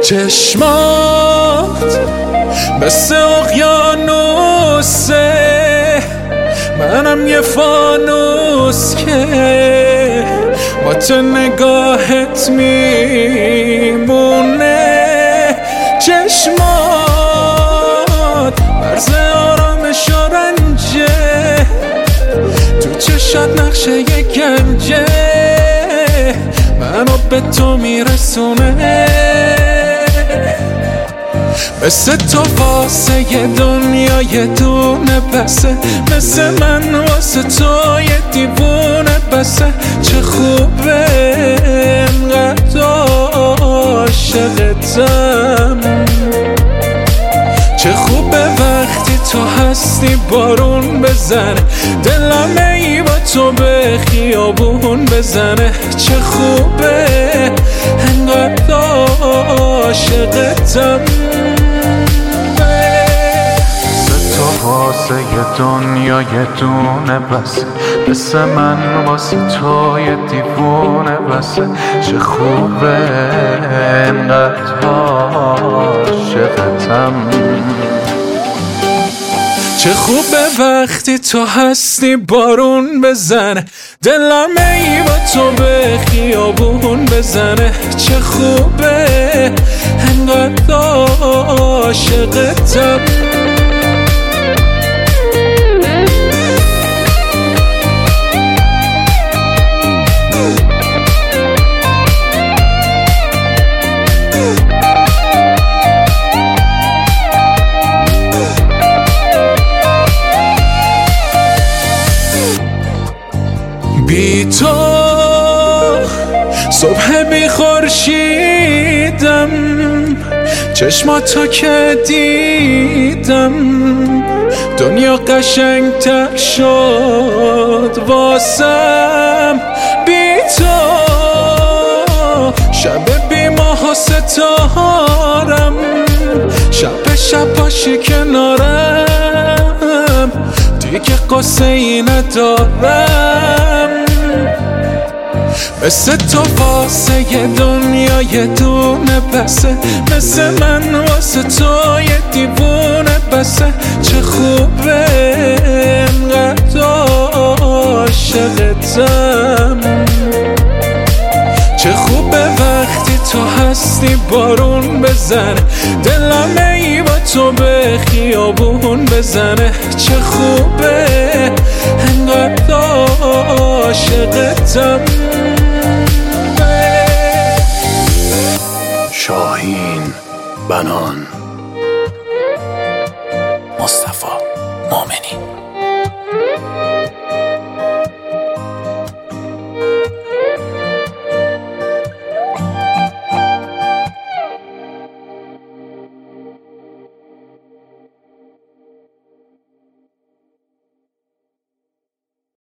چشمات مثل اقیانوسه، منم یه فانوس که با تو نگاهت میمونه. چشمات مرز آرامش و رنجه، تو چشات نقشه یه گنجه، منو به تو میرسونه. مثل تو واسه یه دنیا یه دونه بسه، مثل من واسه تو یه دیوونه بسه. چه خوبه انقدر عاشقتم، چه خوبه وقتی تو هستی بارون بزنه، دلم ای با تو به خیابون بزنه. چه خوبه انقدر عاشقتم. تو واسه یه دنیا یه دونه بسه، مثل من واسه تو یه دیوونه بسه. چه خوبه انقدر عاشقتم، چه خوبه وقتی تو هستی بارون بزنه، دلم ای با تو به خیابون بزنه. چه خوبه انقدر عاشقتم. بی تو صبح بی خورشیدم، چشماتو که دیدم دنیا قشنگ‌تر شد واسم. بی تو شب بی ماه و ستارم، شب باشی کنارم، دیگه قصه ای ندارم. مثل تو واسه یه دنیا یه دونه بسه، مثل من واسه تو یه دیوونه بسه. چه خوبه انقدر عاشقتم، چه خوبه وقتی تو هستی بارون بزنه، دلم ای با تو به خیابون بزنه. چه خوبه